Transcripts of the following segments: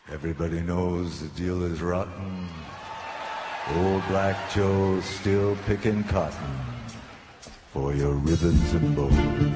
Everybody knows the deal is rotten. Old Black Joe's still picking cotton for your ribbons and bows.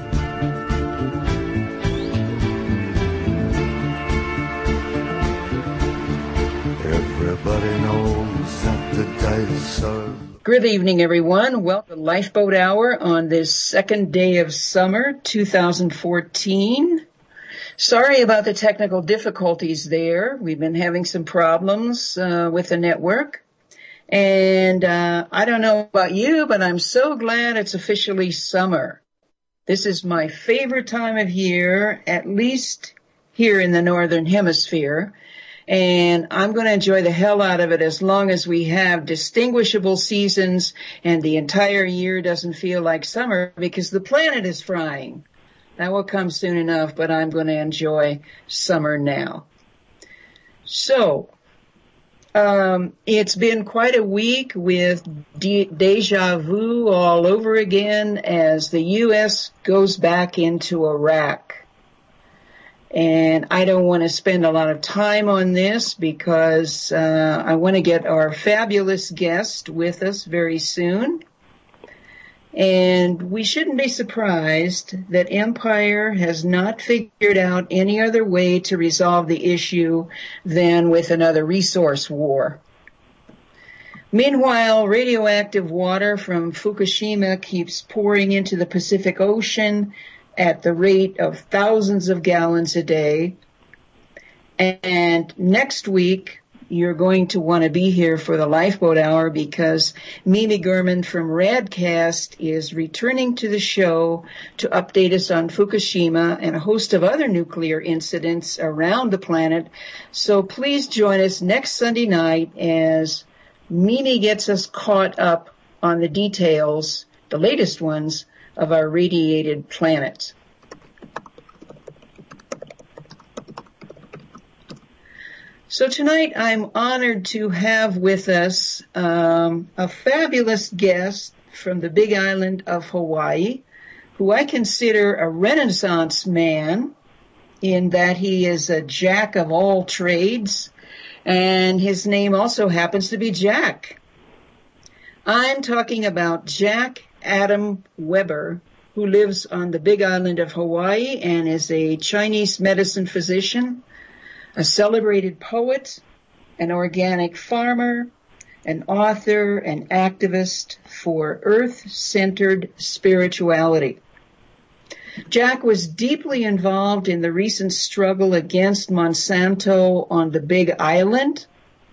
Everybody knows that the dice are... Good evening, everyone. Welcome to Lifeboat Hour on this second day of summer, 2014. Sorry about the technical difficulties there. We've been having some problems with the network. And I don't know about you, but I'm so glad it's officially summer. This is my favorite time of year, at least here in the Northern Hemisphere. And I'm going to enjoy the hell out of it as long as we have distinguishable seasons and the entire year doesn't feel like summer because the planet is frying. That will come soon enough, but I'm going to enjoy summer now. So, it's been quite a week with deja vu all over again as the U.S. goes back into Iraq. And I don't want to spend a lot of time on this because I want to get our fabulous guest with us very soon. And we shouldn't be surprised that Empire has not figured out any other way to resolve the issue than with another resource war. Meanwhile, radioactive water from Fukushima keeps pouring into the Pacific Ocean at the rate of thousands of gallons a day. And next week, you're going to want to be here for the Lifeboat Hour because Mimi Gurman from Radcast is returning to the show to update us on Fukushima and a host of other nuclear incidents around the planet. So please join us next Sunday night as Mimi gets us caught up on the details, the latest ones, of our radiated planet. So tonight I'm honored to have with us a fabulous guest from the Big Island of Hawaii, who I consider a Renaissance man in that he is a jack of all trades, and his name also happens to be Jack. I'm talking about Jack Adam Weber, who lives on the Big Island of Hawaii and is a Chinese medicine physician, a celebrated poet, an organic farmer, an author, an activist for earth-centered spirituality. Jack was deeply involved in the recent struggle against Monsanto on the Big Island.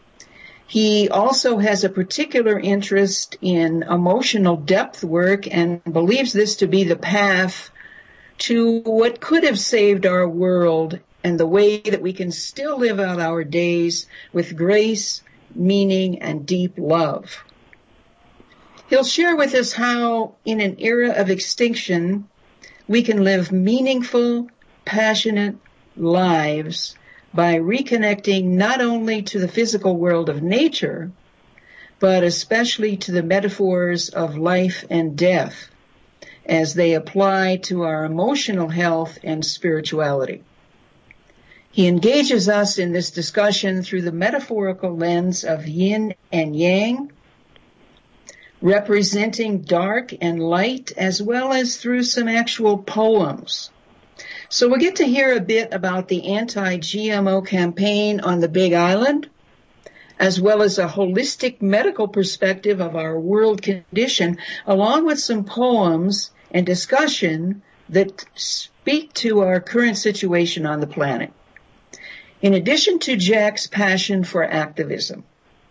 He also has a particular interest in emotional depth work and believes this to be the path to what could have saved our world and the way that we can still live out our days with grace, meaning, and deep love. He'll share with us how, in an era of extinction, we can live meaningful, passionate lives by reconnecting not only to the physical world of nature, but especially to the metaphors of life and death as they apply to our emotional health and spirituality. He engages us in this discussion through the metaphorical lens of yin and yang, representing dark and light, as well as through some actual poems. So we'll get to hear a bit about the anti-GMO campaign on the Big Island, as well as a holistic medical perspective of our world condition, along with some poems and discussion that speak to our current situation on the planet. In addition to Jack's passion for activism,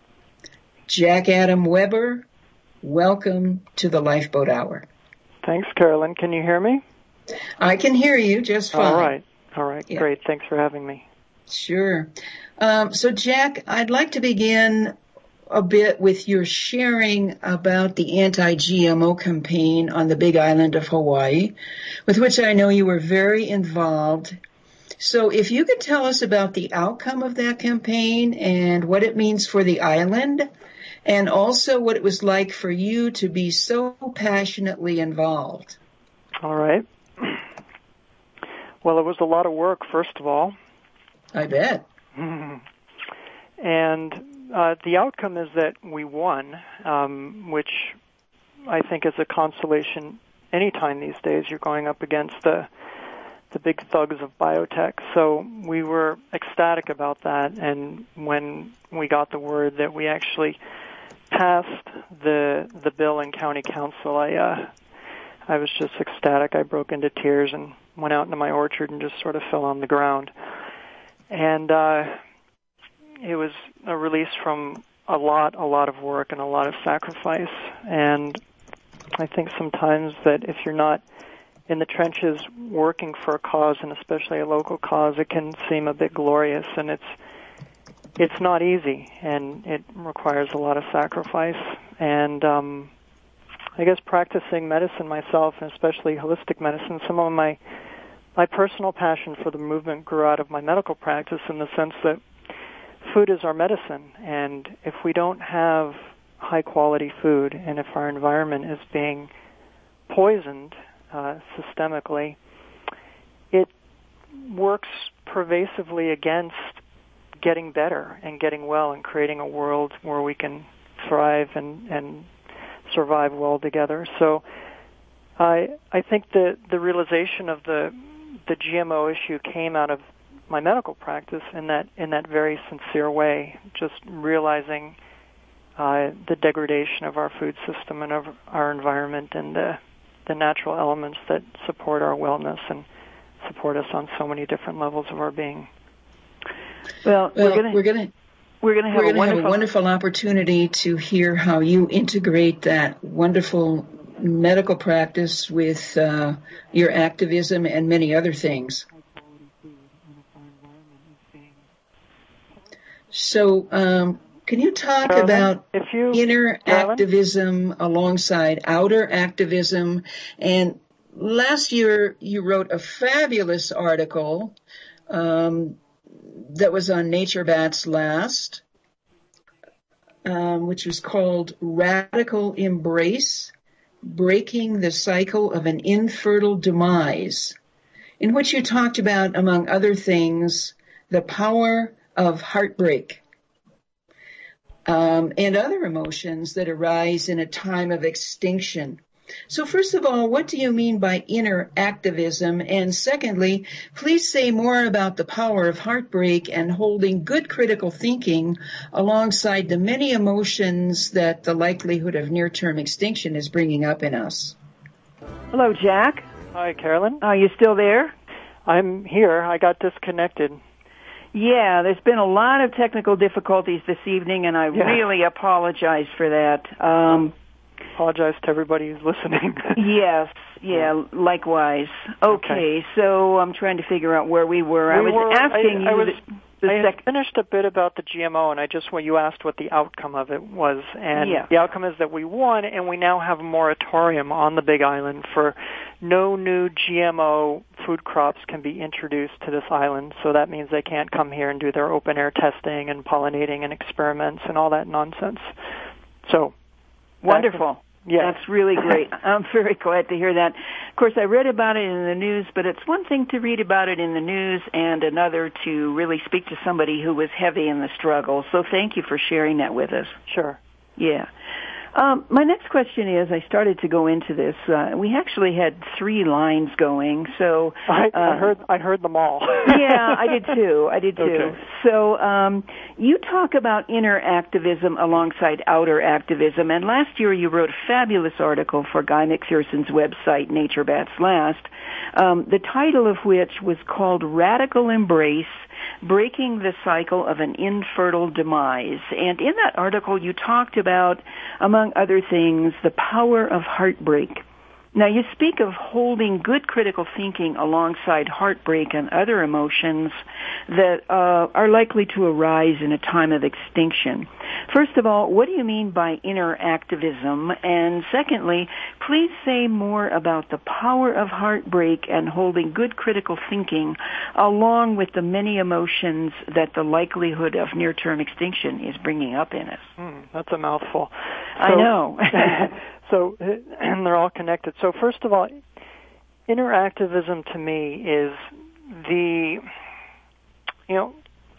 Jack Adam Weber, welcome to the Lifeboat Hour. Thanks, Carolyn. Can you hear me? I can hear you just fine. All right. Yeah. Great. Thanks for having me. Sure. So, Jack, I'd like to begin a bit with your sharing about the anti-GMO campaign on the Big Island of Hawaii, with which I know you were very involved. So if you could tell us about the outcome of that campaign and what it means for the island, and also what it was like for you to be so passionately involved. All right. Well, it was a lot of work, first of all. I bet. And the outcome is that we won, which I think is a consolation anytime these days you're going up against the big thugs of biotech. So we were ecstatic about that, and when we got the word that we actually passed the bill in county council, I was just ecstatic. I broke into tears and went out into my orchard and just sort of fell on the ground. And it was a release from a lot of work and a lot of sacrifice. And I think sometimes that if you're not in the trenches working for a cause, and especially a local cause, it can seem a bit glorious, and it's not easy, and it requires a lot of sacrifice. And I guess practicing medicine myself, and especially holistic medicine, some of my personal passion for the movement grew out of my medical practice in the sense that food is our medicine, and if we don't have high-quality food, and if our environment is being poisoned systemically, it works pervasively against getting better and getting well and creating a world where we can thrive and survive well together. So I think that the realization of the GMO issue came out of my medical practice in that very sincere way, just realizing the degradation of our food system and of our environment and the natural elements that support our wellness and support us on so many different levels of our being. Well, we're going to have a wonderful opportunity to hear how you integrate that wonderful medical practice with your activism and many other things. So, can you talk about inner activism alongside outer activism? And last year you wrote a fabulous article that was on Nature Bats Last, which was called Radical Embrace, Breaking the Cycle of an Infertile Demise, in which you talked about, among other things, the power of heartbreak and other emotions that arise in a time of extinction. So first of all, what do you mean by inner activism? And secondly, please say more about the power of heartbreak and holding good critical thinking alongside the many emotions that the likelihood of near-term extinction is bringing up in us. Hello, Jack. Hi, Carolyn. Are you still there? I'm here. I got disconnected. Yeah, there's been a lot of technical difficulties this evening, and I really apologize for that. Apologize to everybody who's listening. Yes, likewise. Okay, so I'm trying to figure out where we were. I finished a bit about the GMO, and you asked what the outcome of it was, and the outcome is that we won, and we now have a moratorium on the Big Island for no new GMO food crops can be introduced to this island. So that means they can't come here and do their open air testing and pollinating and experiments and all that nonsense. So wonderful. That's really great. I'm very glad to hear that. Of course, I read about it in the news, but it's one thing to read about it in the news and another to really speak to somebody who was heavy in the struggle. So thank you for sharing that with us. Sure. Yeah. My next question is, I started to go into this. We actually had 3 lines going, so I heard them all. Yeah, I did too. Okay. So you talk about inner activism alongside outer activism, and last year you wrote a fabulous article for Guy McPherson's website, Nature Bats Last, the title of which was called Radical Embrace, Breaking the Cycle of an Infertile Demise. And in that article you talked about, among other things, the power of heartbreak. Now, you speak of holding good critical thinking alongside heartbreak and other emotions that are likely to arise in a time of extinction. First of all, what do you mean by inner activism? And secondly, please say more about the power of heartbreak and holding good critical thinking along with the many emotions that the likelihood of near-term extinction is bringing up in us. That's a mouthful. I know. So, and they're all connected. So first of all, inner activism to me is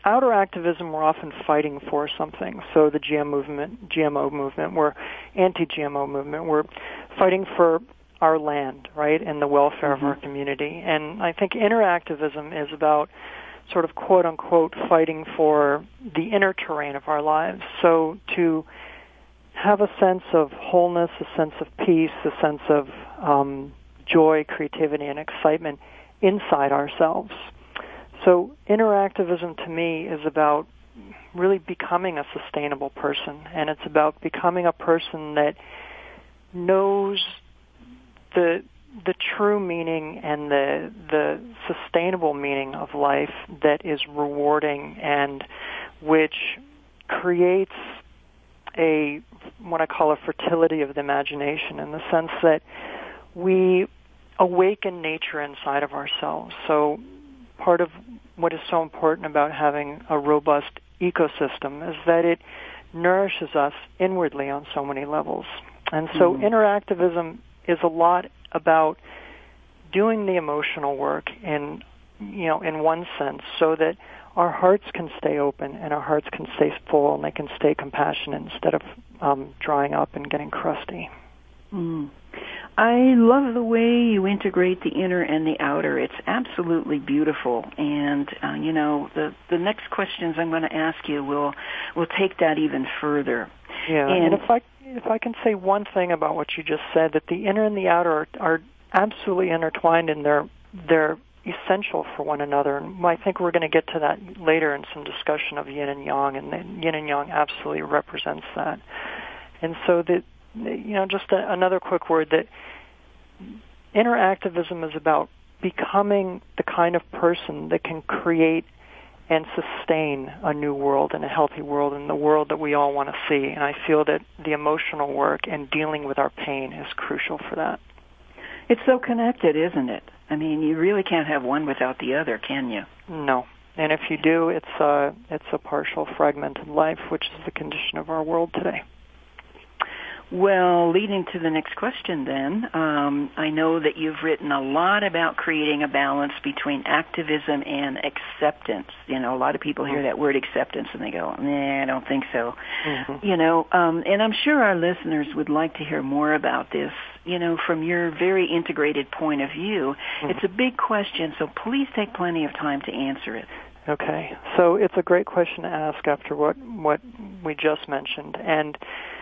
outer activism, we're often fighting for something. So the GMO movement, we're anti-GMO movement. We're fighting for our land, right, and the welfare of our community. And I think inner activism is about sort of quote-unquote fighting for the inner terrain of our lives. So to have a sense of wholeness, a sense of peace, a sense of joy, creativity, and excitement inside ourselves. So inner activism to me is about really becoming a sustainable person, and it's about becoming a person that knows the true meaning and the sustainable meaning of life that is rewarding and which creates what I call a fertility of the imagination, in the sense that we awaken nature inside of ourselves. So part of what is so important about having a robust ecosystem is that it nourishes us inwardly on so many levels. And so inner activism is a lot about doing the emotional work in one sense, so that our hearts can stay open and our hearts can stay full and they can stay compassionate instead of drying up and getting crusty. I love the way you integrate the inner and the outer. It's absolutely beautiful. And, the next questions I'm going to ask you will take that even further. Yeah, and if I can say one thing about what you just said, that the inner and the outer are absolutely intertwined, and they're essential for one another. And I think we're going to get to that later in some discussion of yin and yang, and the yin and yang absolutely represents that. And so just another quick word, that inner activism is about becoming the kind of person that can create and sustain a new world and a healthy world and the world that we all want to see. And I feel that the emotional work and dealing with our pain is crucial for that. It's so connected, isn't it? I mean, you really can't have one without the other, can you? No. And if you do, it's a partial, fragmented life, which is the condition of our world today. Well, leading to the next question then, I know that you've written a lot about creating a balance between activism and acceptance. A lot of people hear that word acceptance and they go, I don't think so. And I'm sure our listeners would like to hear more about this, from your very integrated point of view. It's a big question, so please take plenty of time to answer it. Okay. So it's a great question to ask after what we just mentioned. And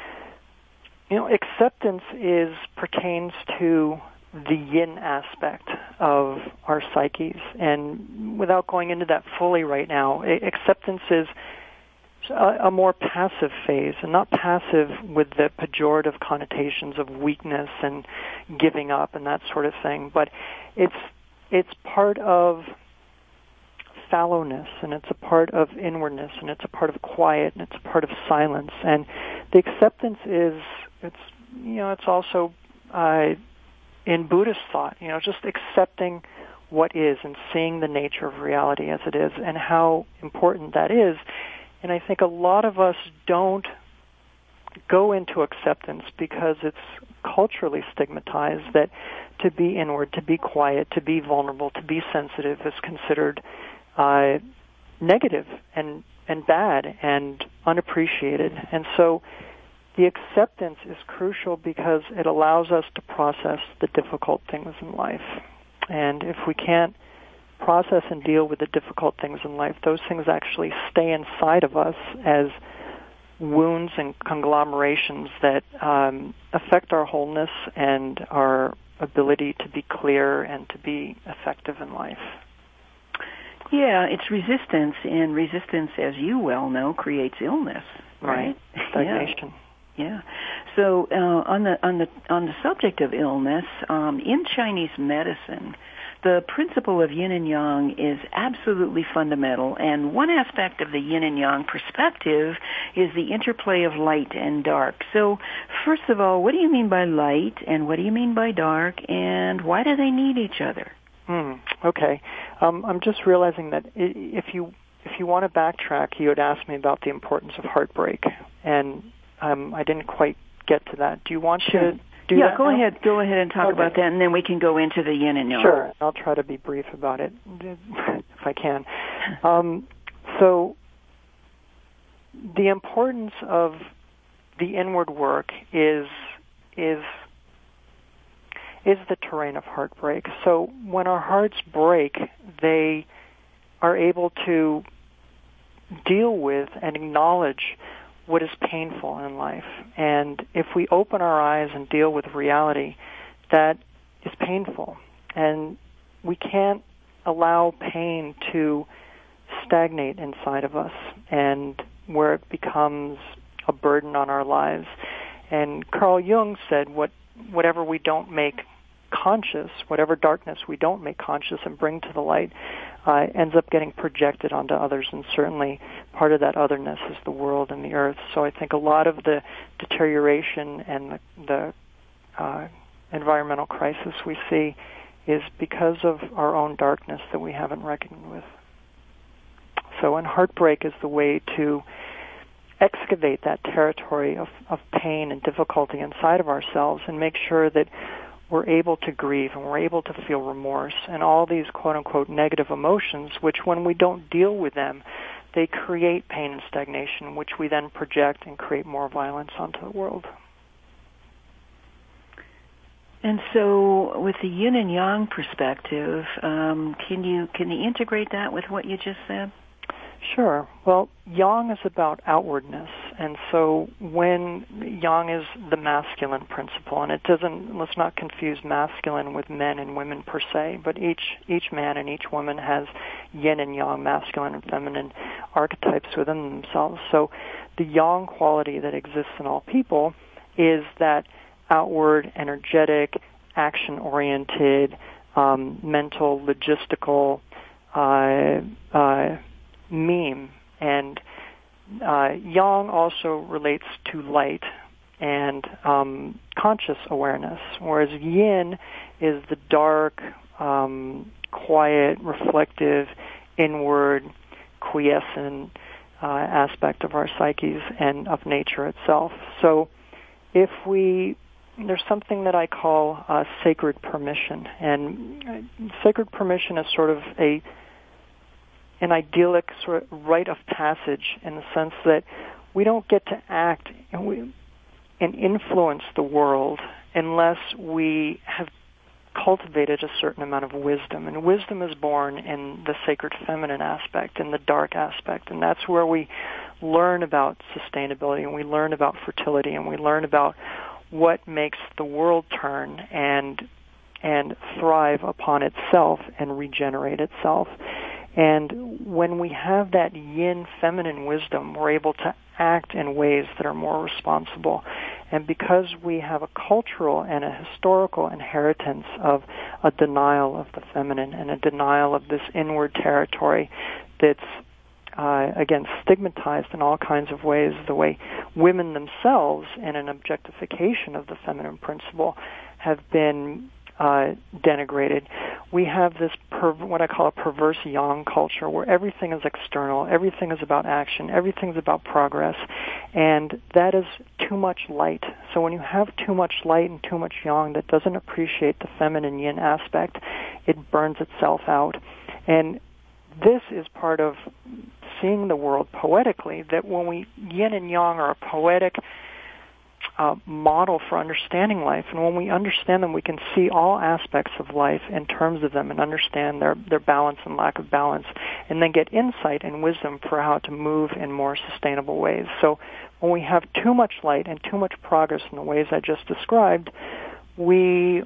acceptance pertains to the yin aspect of our psyches. And without going into that fully right now, acceptance is a more passive phase, and not passive with the pejorative connotations of weakness and giving up and that sort of thing, but it's part of fallowness, and it's a part of inwardness, and it's a part of quiet, and it's a part of silence. And the acceptance it's also in Buddhist thought, just accepting what is and seeing the nature of reality as it is and how important that is. And I think a lot of us don't go into acceptance because it's culturally stigmatized that to be inward, to be quiet, to be vulnerable, to be sensitive is considered negative and bad and unappreciated. And so the acceptance is crucial because it allows us to process the difficult things in life. And if we can't process and deal with the difficult things in life, those things actually stay inside of us as wounds and conglomerations that affect our wholeness and our ability to be clear and to be effective in life. Yeah, it's resistance, and resistance, as you well know, creates illness, right? Stagnation. Yeah. So on the subject of illness, in Chinese medicine, the principle of yin and yang is absolutely fundamental, and one aspect of the yin and yang perspective is the interplay of light and dark. So, first of all, what do you mean by light, and what do you mean by dark, and why do they need each other? Okay. I'm just realizing that if you want to backtrack, you had asked me about the importance of heartbreak, and I didn't quite get to that. Do you want to do that? Go ahead and talk about that, and then we can go into the yin and yang. Sure. I'll try to be brief about it if I can. So the importance of the inward work is the terrain of heartbreak. So when our hearts break, they are able to deal with and acknowledge what is painful in life. And if we open our eyes and deal with reality, that is painful. And we can't allow pain to stagnate inside of us and where it becomes a burden on our lives. And Carl Jung said, whatever we don't make conscious, whatever darkness we don't make conscious and bring to the light, ends up getting projected onto others, and certainly part of that otherness is the world and the earth. So I think a lot of the deterioration and the environmental crisis we see is because of our own darkness that we haven't reckoned with. So, and heartbreak is the way to excavate that territory of pain and difficulty inside of ourselves and make sure that we're able to grieve and we're able to feel remorse and all these quote-unquote negative emotions, which when we don't deal with them, they create pain and stagnation, which we then project and create more violence onto the world. And so with the yin and yang perspective, can you integrate that with what you just said? Sure. Well, yang is about outwardness, and so when yang is the masculine principle, and let's not confuse masculine with men and women per se, but each man and each woman has yin and yang, masculine and feminine archetypes within themselves. So the yang quality that exists in all people is that outward, energetic, action-oriented, mental, logistical, meme. And yang also relates to light and conscious awareness, whereas yin is the dark, quiet, reflective, inward, quiescent aspect of our psyches and of nature itself. So there's something that I call sacred permission, and sacred permission is sort of an idyllic sort of rite of passage in the sense that we don't get to act and influence the world unless we have cultivated a certain amount of wisdom. And wisdom is born in the sacred feminine aspect, in the dark aspect, and that's where we learn about sustainability, and we learn about fertility, and we learn about what makes the world turn and thrive upon itself and regenerate itself. And when we have that yin feminine wisdom, we're able to act in ways that are more responsible. And because we have a cultural and a historical inheritance of a denial of the feminine and a denial of this inward territory that's, again, stigmatized in all kinds of ways, the way women themselves in an objectification of the feminine principle have been denigrated. We have this what I call a perverse yang culture, where everything is external, everything is about action, everything's about progress, and that is too much light. So when you have too much light and too much yang that doesn't appreciate the feminine yin aspect, it burns itself out. And this is part of seeing the world poetically, that when we yin and yang are a poetic model for understanding life, and when we understand them, we can see all aspects of life in terms of them and understand their balance and lack of balance, and then get insight and wisdom for how to move in more sustainable ways. So when we have too much light and too much progress in the ways I just described, we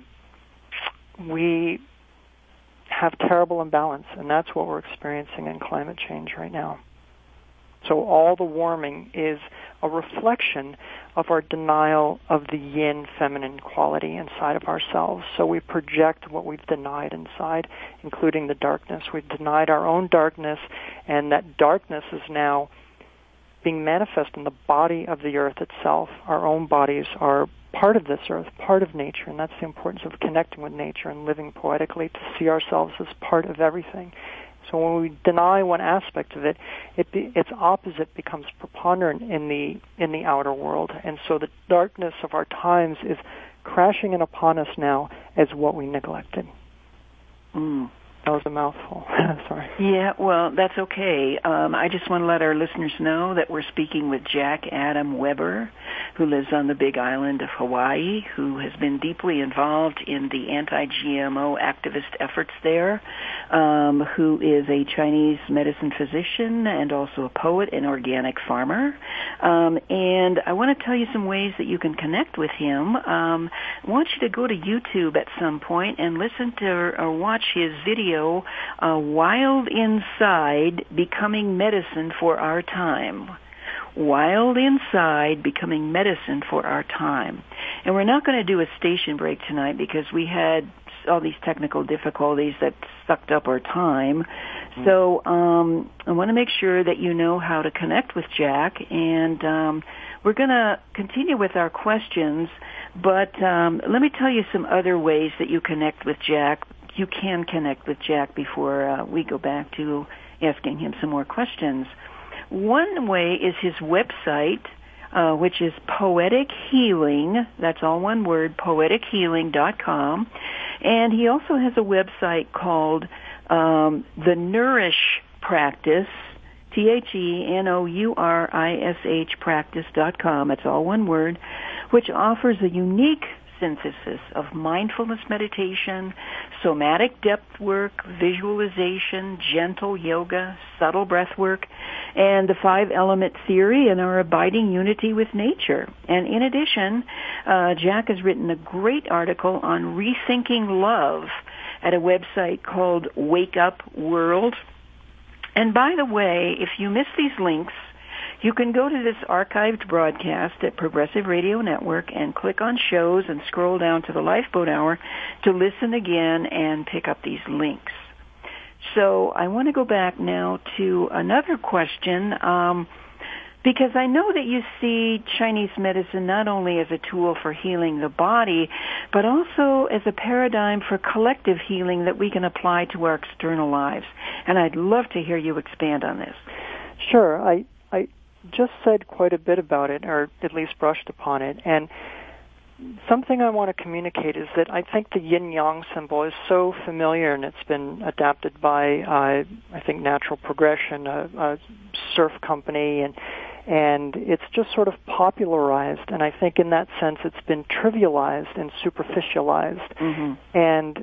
have terrible imbalance, and that's what we're experiencing in climate change right now. So all the warming is a reflection of our denial of the yin feminine quality inside of ourselves. So we project what we've denied inside, including the darkness. We've denied our own darkness, and that darkness is now being manifest in the body of the earth itself. Our own bodies are part of this earth, part of nature, and that's the importance of connecting with nature and living poetically, to see ourselves as part of everything. So when we deny one aspect of it, its opposite becomes preponderant in the outer world. And so the darkness of our times is crashing in upon us now as what we neglected. That was a mouthful. Sorry. Yeah, well, that's okay. I just want to let our listeners know that we're speaking with Jack Adam Weber, who lives on the Big Island of Hawaii, who has been deeply involved in the anti-GMO activist efforts there, who is a Chinese medicine physician and also a poet and organic farmer. And I want to tell you some ways that you can connect with him. I want you to go to YouTube at some point and listen to or watch his video, Wild Inside, Becoming Medicine for Our Time. Wild Inside, Becoming Medicine for Our Time. And we're not going to do a station break tonight because we had all these technical difficulties that sucked up our time. So I want to make sure that you know how to connect with Jack, and we're going to continue with our questions, but let me tell you some other ways that you connect with Jack. You can connect with Jack before we go back to asking him some more questions. One way is his website, which is Poetic Healing. That's all one word, poetichealing.com. And he also has a website called The Nourish Practice, TheNourish practice.com. It's all one word, which offers a unique synthesis of mindfulness meditation, somatic depth work, visualization, gentle yoga, subtle breath work, and the 5-element theory and our abiding unity with nature. And in addition, Jack has written a great article on rethinking love at a website called Wake Up World. And by the way, if you miss these links, you can go to this archived broadcast at Progressive Radio Network and click on shows and scroll down to the Lifeboat Hour to listen again and pick up these links. So I want to go back now to another question, because I know that you see Chinese medicine not only as a tool for healing the body, but also as a paradigm for collective healing that we can apply to our external lives. And I'd love to hear you expand on this. Sure. I just said quite a bit about it, or at least brushed upon it, and something I want to communicate is that I think the yin-yang symbol is so familiar, and it's been adapted by, I think, Natural Progression, a surf company, and it's just sort of popularized, and I think in that sense it's been trivialized and superficialized. Mm-hmm. And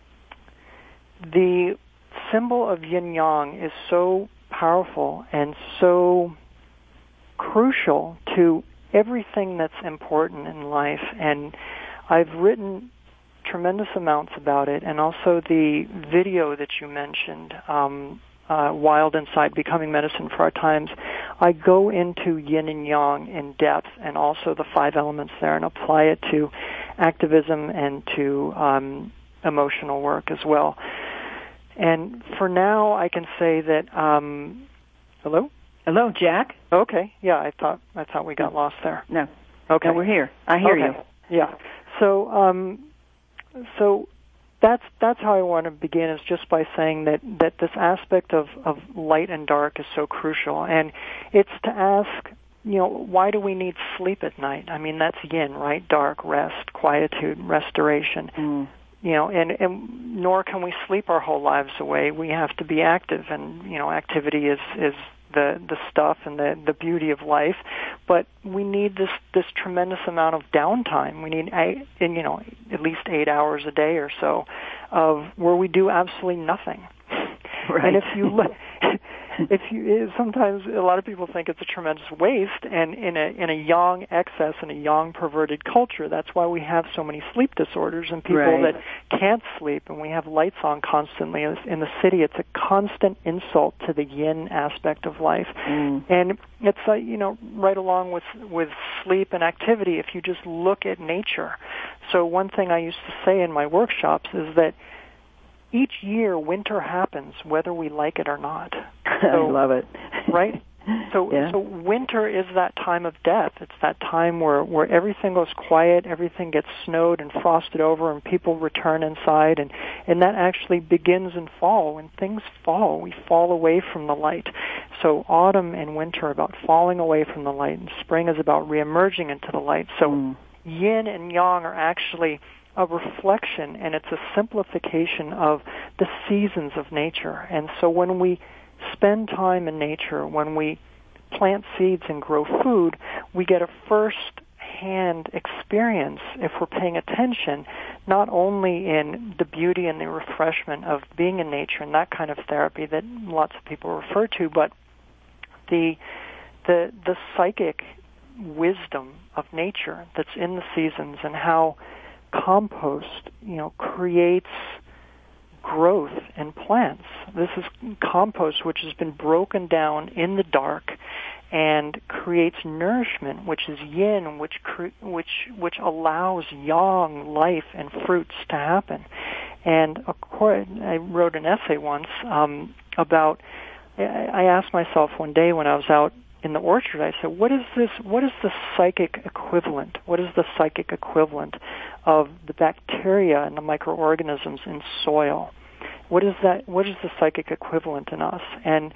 the symbol of yin-yang is so powerful and so crucial to everything that's important in life, and I've written tremendous amounts about it, and also the video that you mentioned, Wild Inside, Becoming Medicine for Our Times. I go into yin and yang in depth, and also the 5 elements there, and apply it to activism and to emotional work as well. And for now, I can say that, hello? Hello, Jack. Okay, yeah, I thought we got lost there. No. Okay. No, we're here. I hear you. Yeah. So that's how I want to begin, is just by saying that this aspect of light and dark is so crucial, and it's to ask, why do we need sleep at night? I mean, that's yin, right? Dark, rest, quietude, restoration. Mm. And nor can we sleep our whole lives away. We have to be active, and activity is the stuff and the beauty of life, but we need this tremendous amount of downtime. We need at least 8 hours a day or so of where we do absolutely nothing. Right. And sometimes a lot of people think it's a tremendous waste, and in a yang excess, in a yang perverted culture, that's why we have so many sleep disorders and people right. that can't sleep, and we have lights on constantly. In the city, it's a constant insult to the yin aspect of life. Mm. And it's right along with sleep and activity, if you just look at nature. So one thing I used to say in my workshops is that each year, winter happens, whether we like it or not. I love it. Right? So winter is that time of death. It's that time where everything goes quiet, everything gets snowed and frosted over, and people return inside, and that actually begins in fall. When things fall, we fall away from the light. So autumn and winter are about falling away from the light, and spring is about reemerging into the light. So yin and yang are actually a reflection and it's a simplification of the seasons of nature. And so when we spend time in nature, when we plant seeds and grow food, we get a first-hand experience, if we're paying attention, not only in the beauty and the refreshment of being in nature and that kind of therapy that lots of people refer to, but the psychic wisdom of nature that's in the seasons and how compost, creates growth in plants. This is compost which has been broken down in the dark and creates nourishment, which is yin, which allows yang life and fruits to happen. And I wrote an essay once about. I asked myself one day when I was out in the orchard, I said, what is the psychic equivalent? What is the psychic equivalent of the bacteria and the microorganisms in soil? What is the psychic equivalent in us? And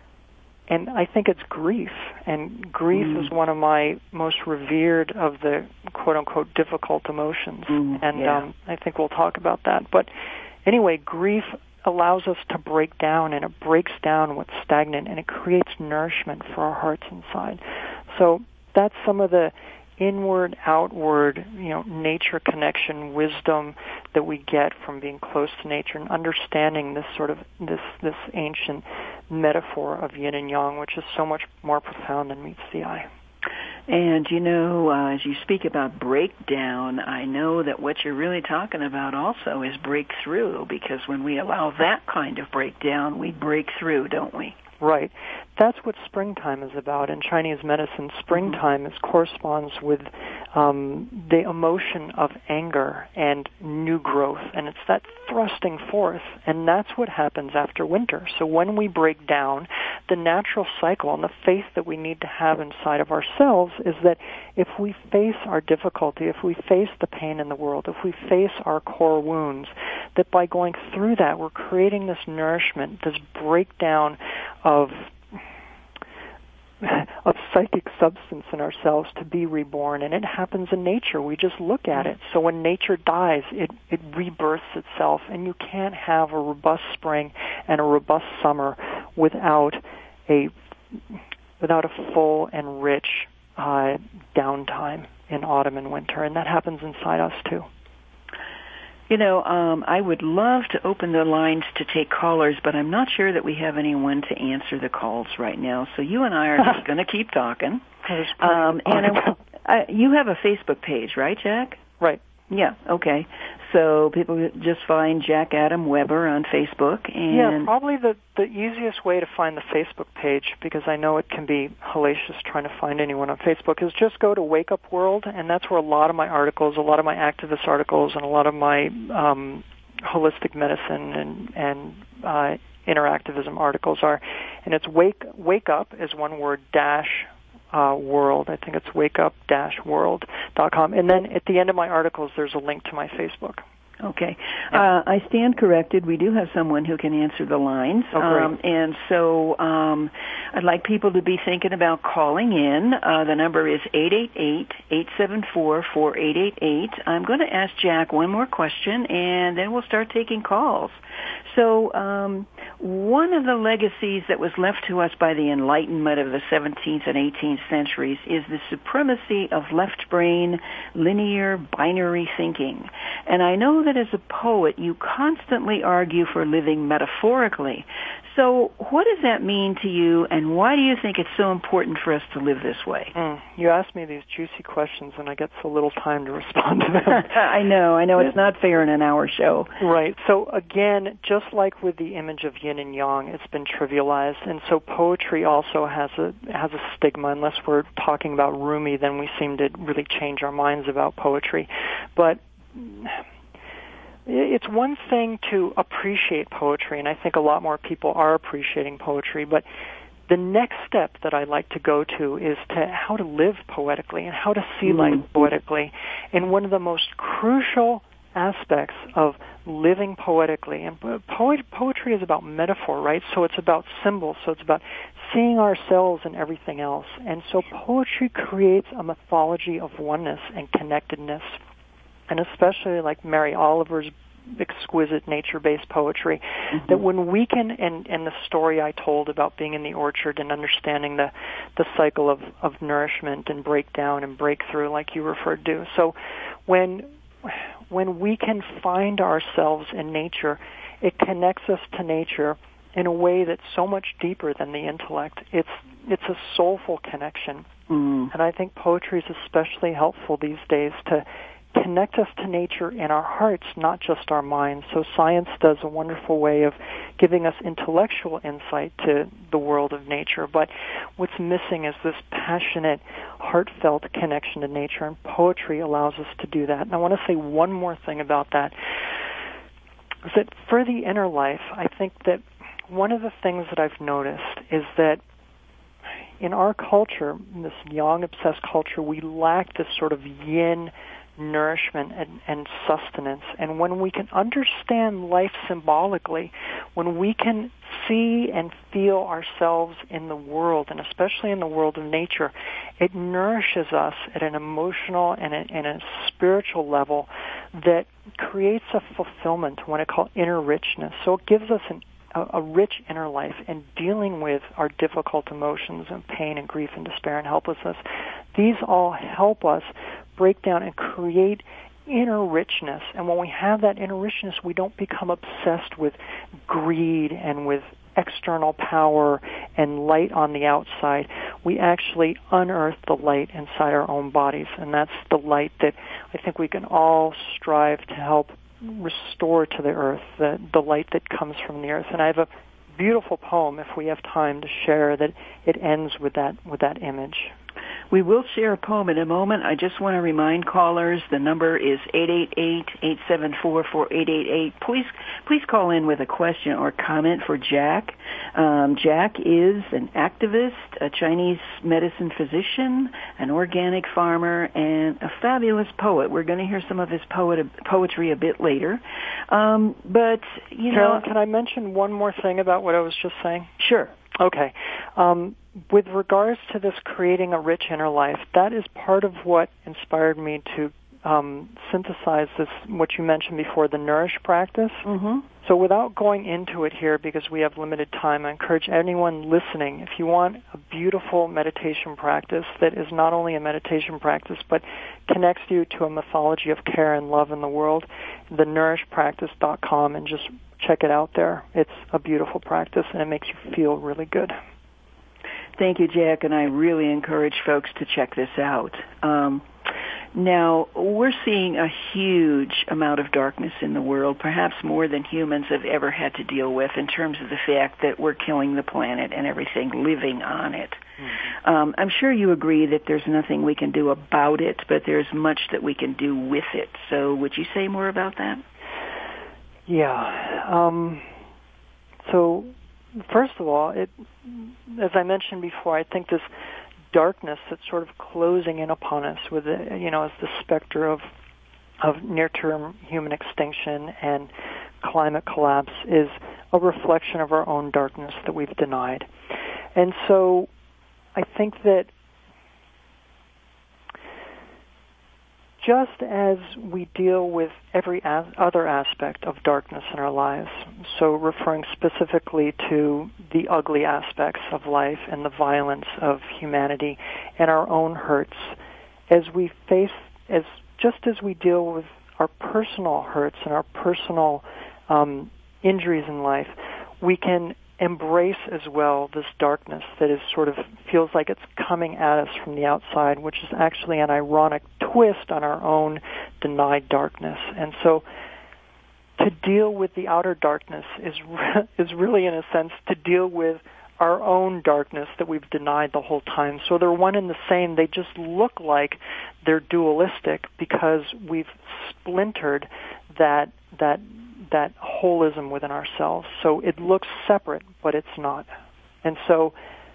I think it's grief. And grief is one of my most revered of the quote-unquote difficult emotions. I think we'll talk about that. But anyway, grief allows us to break down, and it breaks down what's stagnant, and it creates nourishment for our hearts inside. So that's some of the inward, outward, nature connection, wisdom that we get from being close to nature and understanding this sort of this ancient metaphor of yin and yang, which is so much more profound than meets the eye. And, as you speak about breakdown, I know that what you're really talking about also is breakthrough, because when we allow that kind of breakdown, we break through, don't we? Right. That's what springtime is about. In Chinese medicine, springtime corresponds with the emotion of anger and new growth, and it's that thrusting forth, and that's what happens after winter. So when we break down, the natural cycle and the faith that we need to have inside of ourselves is that if we face our difficulty, if we face the pain in the world, if we face our core wounds, that by going through that, we're creating this nourishment, this breakdown of psychic substance in ourselves to be reborn, and it happens in nature. We just look at it. So when nature dies, it rebirths itself, and you can't have a robust spring and a robust summer without a full and rich downtime in autumn and winter, and that happens inside us too. I would love to open the lines to take callers, but I'm not sure that we have anyone to answer the calls right now. So you and I are just going to keep talking. You have a Facebook page, right, Jack? Right. Yeah, okay. So people just find Jack Adam Weber on Facebook. And probably the easiest way to find the Facebook page, because I know it can be hellacious trying to find anyone on Facebook, is just go to Wake Up World, and that's where a lot of my articles, a lot of my activist articles, and a lot of my holistic medicine and interactivism articles are. And it's Wake Up is one word, world. I think it's wakeup-world.com. And then at the end of my articles, there's a link to my Facebook. Okay. I stand corrected. We do have someone who can answer the lines. Oh, great. And so I'd like people to be thinking about calling in. The number is 888-874-4888. I'm going to ask Jack one more question, and then we'll start taking calls. So one of the legacies that was left to us by the Enlightenment of the 17th and 18th centuries is the supremacy of left brain, linear, binary thinking. And I know that as a poet, you constantly argue for living metaphorically. So what does that mean to you, and why do you think it's so important for us to live this way? You ask me these juicy questions, and I get so little time to respond to them. I know. It's not fair in an hour show. Right. So again, just like with the image of yin and yang, it's been trivialized, and so poetry also has a stigma. Unless we're talking about Rumi, then we seem to really change our minds about poetry. But it's one thing to appreciate poetry, and I think a lot more people are appreciating poetry, but the next step that I'd like to go to is to how to live poetically and how to see life poetically. And one of the most crucial aspects of living poetically, and poetry is about metaphor, right? So it's about symbols, so it's about seeing ourselves in everything else. And so poetry creates a mythology of oneness and connectedness. and especially like Mary Oliver's exquisite nature-based poetry, that when we can, and the story I told about being in the orchard and understanding the cycle of nourishment and breakdown and breakthrough, like you referred to. So when we can find ourselves in nature, it connects us to nature in a way that's so much deeper than the intellect. It's a soulful connection. And I think poetry is especially helpful these days to connect us to nature in our hearts, not just our minds. So science does a wonderful way of giving us intellectual insight to the world of nature, but what's missing is this passionate, heartfelt connection to nature, and poetry allows us to do that. And I want to say one more thing about that, is that for the inner life, I think that one of the things that I've noticed is that in our culture, in this yang-obsessed culture, we lack this sort of yin nourishment and sustenance. And when we can understand life symbolically, when we can see and feel ourselves in the world, and especially in the world of nature, it nourishes us at an emotional and a spiritual level that creates a fulfillment, what I call inner richness. So it gives us a rich inner life, and dealing with our difficult emotions and pain and grief and despair and helplessness. These all help us break down and create inner richness. And when we have that inner richness, we don't become obsessed with greed and with external power and light on the outside. We actually unearth the light inside our own bodies, and that's the light that I think we can all strive to help restore to the earth, the light that comes from the earth. And I have a beautiful poem, if we have time to share, that it ends with that image. We will share a poem in a moment. I just want to remind callers the number is 888-874-4888. Please call in with a question or comment for Jack. Jack is an activist, a Chinese medicine physician, an organic farmer, and a fabulous poet. We're going to hear some of his poetry a bit later. But, you Carolyn, can I mention one more thing about what I was just saying? Sure. Okay. With regards to this creating a rich inner life, that is part of what inspired me to synthesize this, what you mentioned before, the Nourish practice. So without going into it here, because we have limited time, I encourage anyone listening, if you want a beautiful meditation practice that is not only a meditation practice, but connects you to a mythology of care and love in the world, the nourishpractice.com, and just check it out there. It's a beautiful practice, and it makes you feel really good. Thank you, Jack, and I really encourage folks to check this out. Now, we're seeing a huge amount of darkness in the world, perhaps more than humans have ever had to deal with, in terms of the fact that we're killing the planet and everything living on it. I'm sure you agree that there's nothing we can do about it, but there's much that we can do with it. So would you say more about that? Yeah. So first of all, as I mentioned before, I think this darkness that's sort of closing in upon us with, as the specter of near-term human extinction and climate collapse is a reflection of our own darkness that we've denied. And so I think that just as we deal with every other aspect of darkness in our lives, so referring specifically to the ugly aspects of life and the violence of humanity and our own hurts, as we deal with our personal hurts and our personal injuries in life, we can embrace as well this darkness that is sort of feels like it's coming at us from the outside, which is actually an ironic twist on our own denied darkness. And so to deal with the outer darkness is really, in a sense, to deal with our own darkness that we've denied the whole time. So they're one and the same. They just look like they're dualistic because we've splintered that holism within ourselves. So it looks separate, but it's not. And so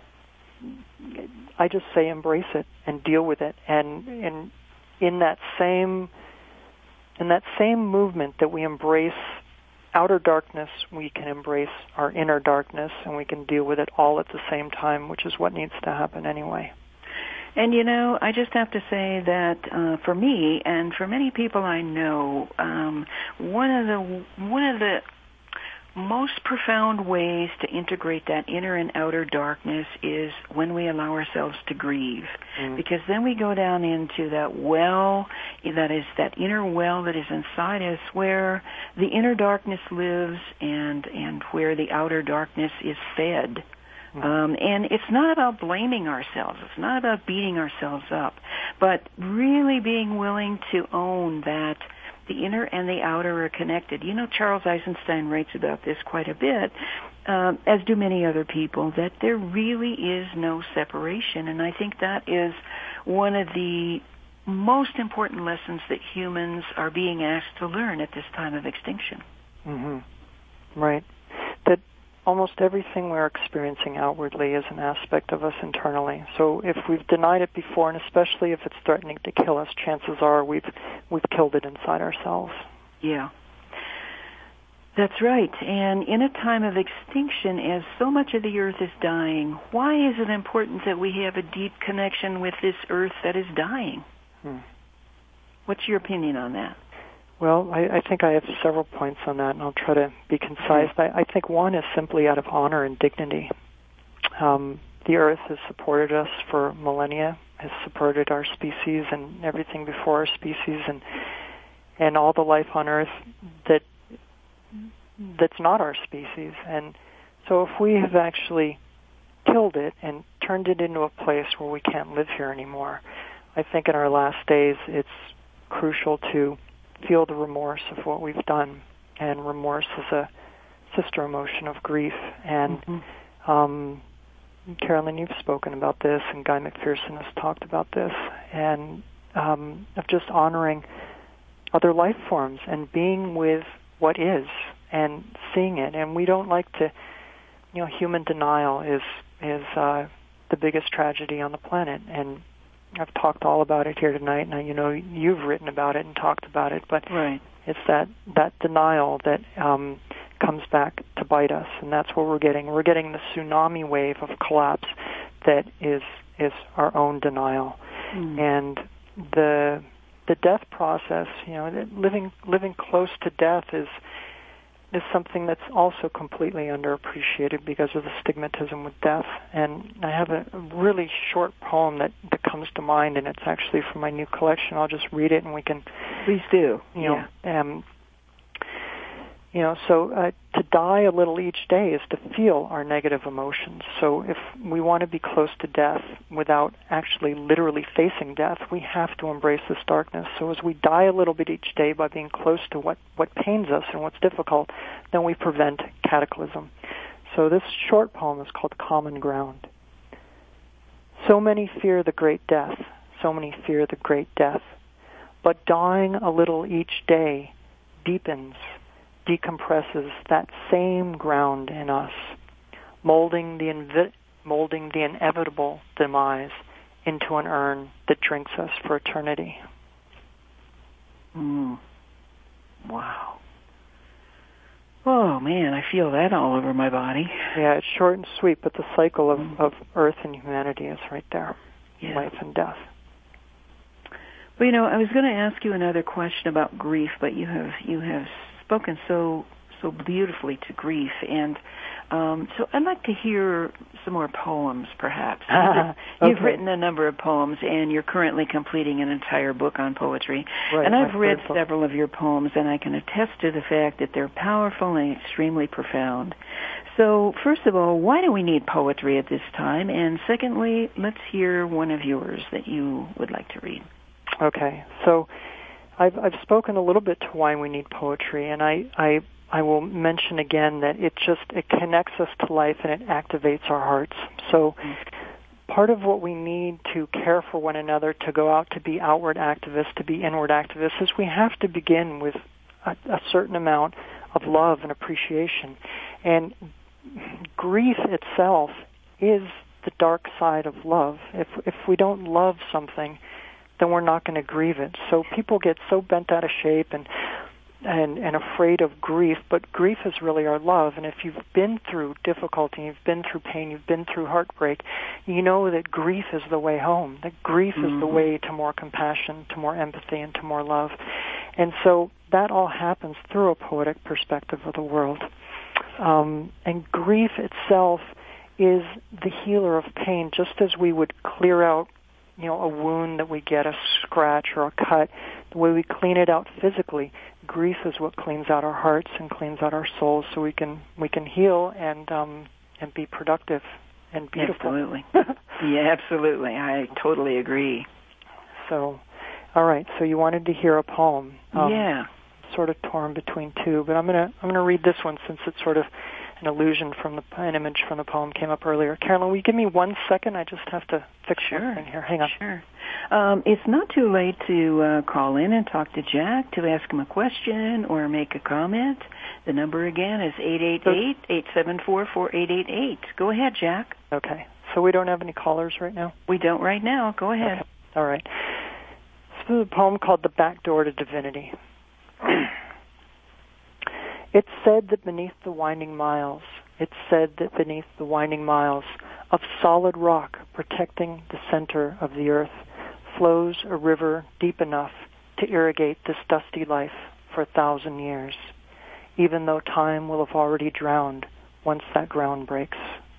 I just say embrace it and deal with it. And in that same movement that we embrace outer darkness, we can embrace our inner darkness, and we can deal with it all at the same time, which is what needs to happen anyway. And I just have to say that for me and for many people I know, one of the most profound ways to integrate that inner and outer darkness is when we allow ourselves to grieve. Because then we go down into that well, that is that inner well that is inside us, where the inner darkness lives and where the outer darkness is fed. And it's not about blaming ourselves. It's not about beating ourselves up, but really being willing to own that the inner and the outer are connected. Charles Eisenstein writes about this quite a bit, as do many other people, that there really is no separation. And I think that is one of the most important lessons that humans are being asked to learn at this time of extinction. Right. That almost everything we're experiencing outwardly is an aspect of us internally. So if we've denied it before, and especially if it's threatening to kill us, chances are we've killed it inside ourselves. Yeah. That's right. And in a time of extinction, as so much of the earth is dying, why is it important that we have a deep connection with this earth that is dying? What's your opinion on that? Well, I think I have several points on that, and I'll try to be concise. I think one is simply out of honor and dignity. The earth has supported us for millennia, has supported our species and everything before our species, and all the life on earth that's not our species. And so if we have actually killed it and turned it into a place where we can't live here anymore, I think in our last days it's crucial to feel the remorse of what we've done. And remorse is a sister emotion of grief. And Carolyn, you've spoken about this, and Guy McPherson has talked about this, and of just honoring other life forms and being with what is and seeing it. And we don't like to, human denial is the biggest tragedy on the planet. And I've talked all about it here tonight, and you've written about it and talked about it, but it's that denial that comes back to bite us, and that's what we're getting. We're getting the tsunami wave of collapse that is our own denial. And the death process, living close to death is something that's also completely underappreciated because of the stigmatism with death. And I have a really short poem that comes to mind, and it's actually from my new collection. I'll just read it, and we can... Please do. To die a little each day is to feel our negative emotions. So if we want to be close to death without actually literally facing death, we have to embrace this darkness. So as we die a little bit each day by being close to what pains us and what's difficult, then we prevent cataclysm. So this short poem is called Common Ground. So many fear the great death, so many fear the great death, but dying a little each day deepens, decompresses that same ground in us, molding the inevitable demise into an urn that drinks us for eternity. Wow. Oh, man, I feel that all over my body. Yeah, it's short and sweet, but the cycle of Earth and humanity is right there, life and death. Well, I was going to ask you another question about grief, but you have spoken so beautifully to grief, and so I'd like to hear some more poems, perhaps. You've written a number of poems, and you're currently completing an entire book on poetry. Right, and I've read several of your poems, and I can attest to the fact that they're powerful and extremely profound. So, first of all, why do we need poetry at this time? And secondly, let's hear one of yours that you would like to read. Okay, so I've spoken a little bit to why we need poetry, and I will mention again that it connects us to life and it activates our hearts. So part of what we need to care for one another, to go out to be outward activists, to be inward activists, is we have to begin with a certain amount of love and appreciation. And grief itself is the dark side of love. If we don't love something, then we're not going to grieve it. So people get so bent out of shape and and afraid of grief, but grief is really our love. And if you've been through difficulty, you've been through pain, you've been through heartbreak, you know that grief is the way home, that grief is the way to more compassion, to more empathy, and to more love. And so that all happens through a poetic perspective of the world. And grief itself is the healer of pain, just as we would clear out, a wound that we get, a scratch or a cut, the way we clean it out physically. Grief is what cleans out our hearts and cleans out our souls, so we can heal and be productive and beautiful. Absolutely. Yeah, absolutely. I totally agree. So, all right. So you wanted to hear a poem. Yeah. Sort of torn between two, but I'm gonna read this one since it's sort of an illusion from an image from the poem came up earlier. Carolyn, will you give me 1 second? I just have to fix something here. Hang on. Sure. It's not too late to call in and talk to Jack, to ask him a question or make a comment. The number again is 888-874-4888. Go ahead, Jack. Okay. So we don't have any callers right now? We don't right now. Go ahead. Okay. All right. This is a poem called The Back Door to Divinity. It's said that beneath the winding miles, of solid rock protecting the center of the earth, flows a river deep enough to irrigate this dusty life for 1,000 years, even though time will have already drowned once that ground breaks.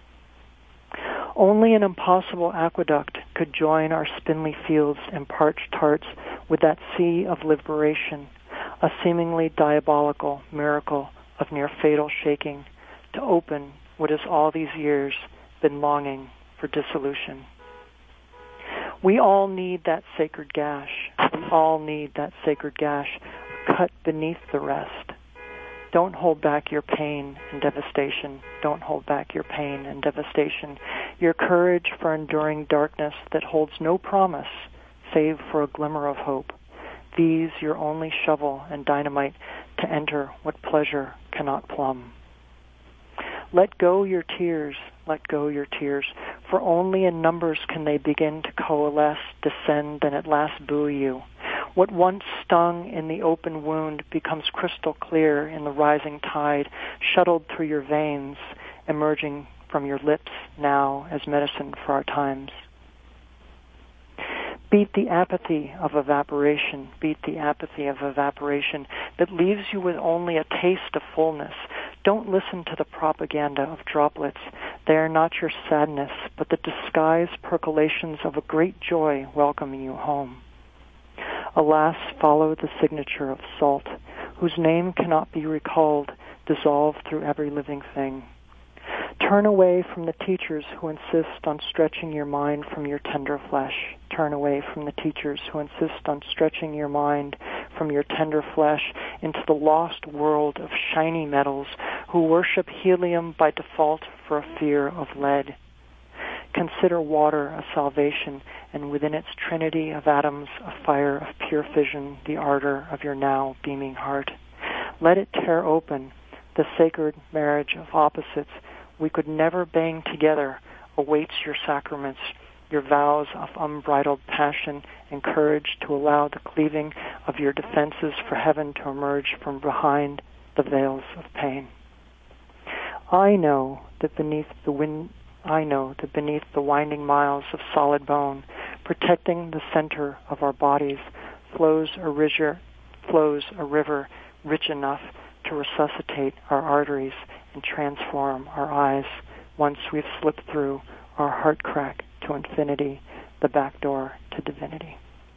Only an impossible aqueduct could join our spindly fields and parched hearts with that sea of liberation, a seemingly diabolical miracle of near fatal shaking to open what has all these years been longing for dissolution. We all need that sacred gash. We all need that sacred gash cut beneath the rest. Don't hold back your pain and devastation. Don't hold back your pain and devastation. Your courage for enduring darkness that holds no promise save for a glimmer of hope. These your only shovel and dynamite to enter what pleasure cannot plumb. Let go your tears, for only in numbers can they begin to coalesce, descend, and at last buoy you. What once stung in the open wound becomes crystal clear in the rising tide, shuttled through your veins, emerging from your lips now as medicine for our times. Beat the apathy of evaporation that leaves you with only a taste of fullness. Don't listen to the propaganda of droplets. They are not your sadness, but the disguised percolations of a great joy welcoming you home. Alas, follow the signature of salt, whose name cannot be recalled, dissolved through every living thing. Turn away from the teachers who insist on stretching your mind from your tender flesh. Turn away from the teachers who insist on stretching your mind from your tender flesh into the lost world of shiny metals who worship helium by default for a fear of lead. Consider water a salvation, and within its trinity of atoms a fire of pure fission, the ardor of your now beaming heart. Let it tear open the sacred marriage of opposites we could never bang together awaits your sacraments, your vows of unbridled passion and courage to allow the cleaving of your defenses for heaven to emerge from behind the veils of pain. I know that beneath the winding miles of solid bone, protecting the center of our bodies, flows a river rich enough to resuscitate our arteries and transform our eyes once we've slipped through our heart crack to infinity, the back door to divinity.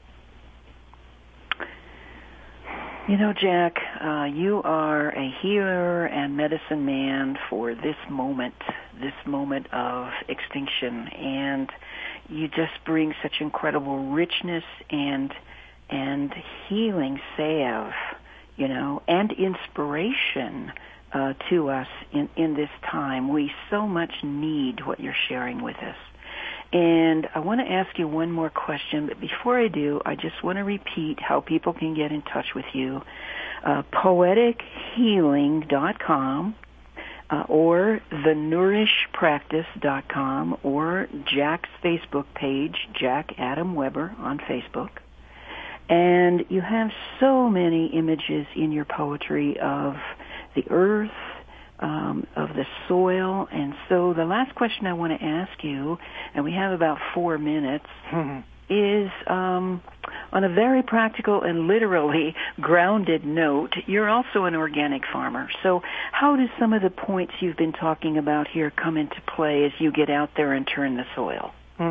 You know, Jack, you are a healer and medicine man for this moment of extinction, and you just bring such incredible richness and healing salve, and inspiration to us in this time. We so much need what you're sharing with us. And I want to ask you one more question, but before I do, I just want to repeat how people can get in touch with you. PoeticHealing.com or TheNourishPractice.com or Jack's Facebook page, Jack Adam Weber on Facebook. And you have so many images in your poetry of the earth, of the soil. And so the last question I want to ask you, and we have about 4 minutes, is on a very practical and literally grounded note, you're also an organic farmer. So how do some of the points you've been talking about here come into play as you get out there and turn the soil?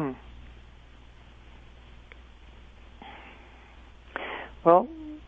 Well,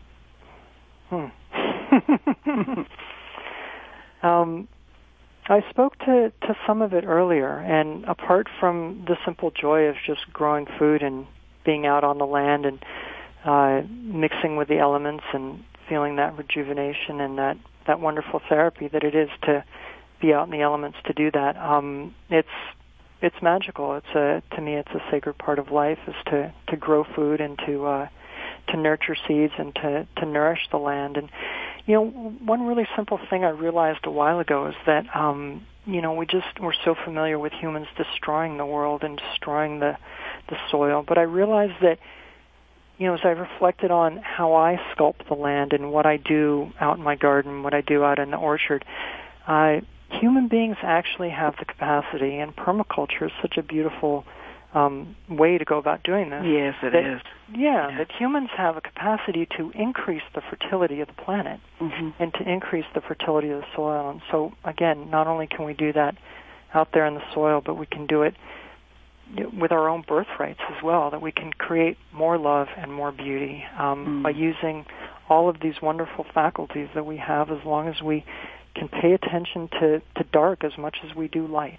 I spoke to some of it earlier, and apart from the simple joy of just growing food and being out on the land and mixing with the elements and feeling that rejuvenation and that wonderful therapy that it is to be out in the elements to do that, it's magical. To me, it's a sacred part of life, is to grow food and to nurture seeds and to nourish the land. And one really simple thing I realized a while ago is that we're so familiar with humans destroying the world and destroying the soil. But I realized that as I reflected on how I sculpt the land and what I do out in my garden, what I do out in the orchard, human beings actually have the capacity, and permaculture is such a beautiful way to go about doing this. Yes, it is. Yeah, that humans have a capacity to increase the fertility of the planet and to increase the fertility of the soil. And so, again, not only can we do that out there in the soil, but we can do it with our own birthrights as well, that we can create more love and more beauty by using all of these wonderful faculties that we have, as long as we can pay attention to dark as much as we do light.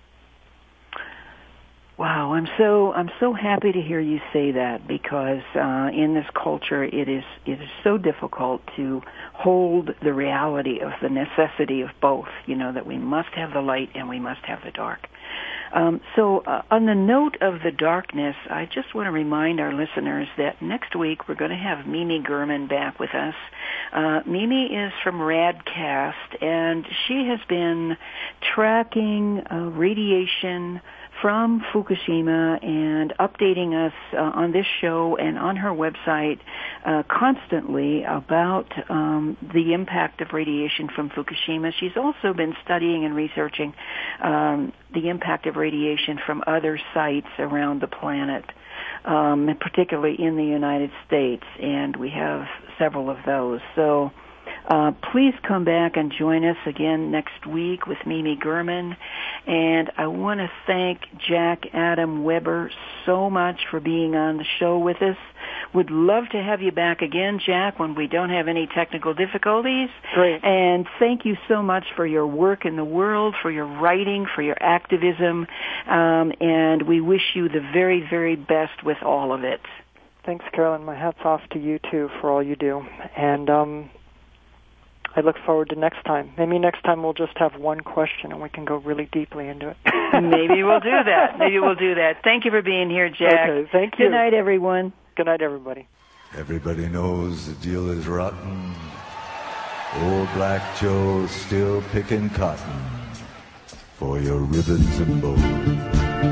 Wow, I'm so happy to hear you say that, because in this culture it is so difficult to hold the reality of the necessity of both, that we must have the light and we must have the dark. So on the note of the darkness, I just want to remind our listeners that next week we're going to have Mimi Gurman back with us. Mimi is from Radcast, and she has been tracking radiation from Fukushima and updating us on this show and on her website constantly about the impact of radiation from Fukushima. She's also been studying and researching the impact of radiation from other sites around the planet, particularly in the United States, and we have several of those. So please come back and join us again next week with Mimi Gurman. And I want to thank Jack Adam Weber so much for being on the show with us. Would love to have you back again, Jack, when we don't have any technical difficulties. Great. And thank you so much for your work in the world, for your writing, for your activism. And we wish you the very, very best with all of it. Thanks, Carolyn. My hat's off to you, too, for all you do. And I look forward to next time. Maybe next time we'll just have one question and we can go really deeply into it. Maybe we'll do that. Thank you for being here, Jack. Okay, thank you. Good night, everyone. Good night, everybody. Everybody knows the deal is rotten. Old Black Joe's still picking cotton for your ribbons and bows.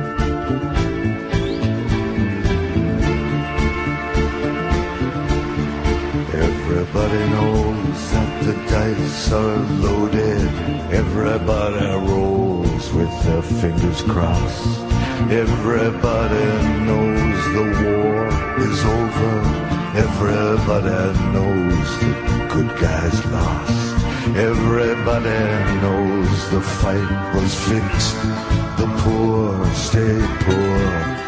Everybody knows that the dice are loaded. Everybody rolls with their fingers crossed. Everybody knows the war is over. Everybody knows the good guys lost. Everybody knows the fight was fixed. The poor stay poor.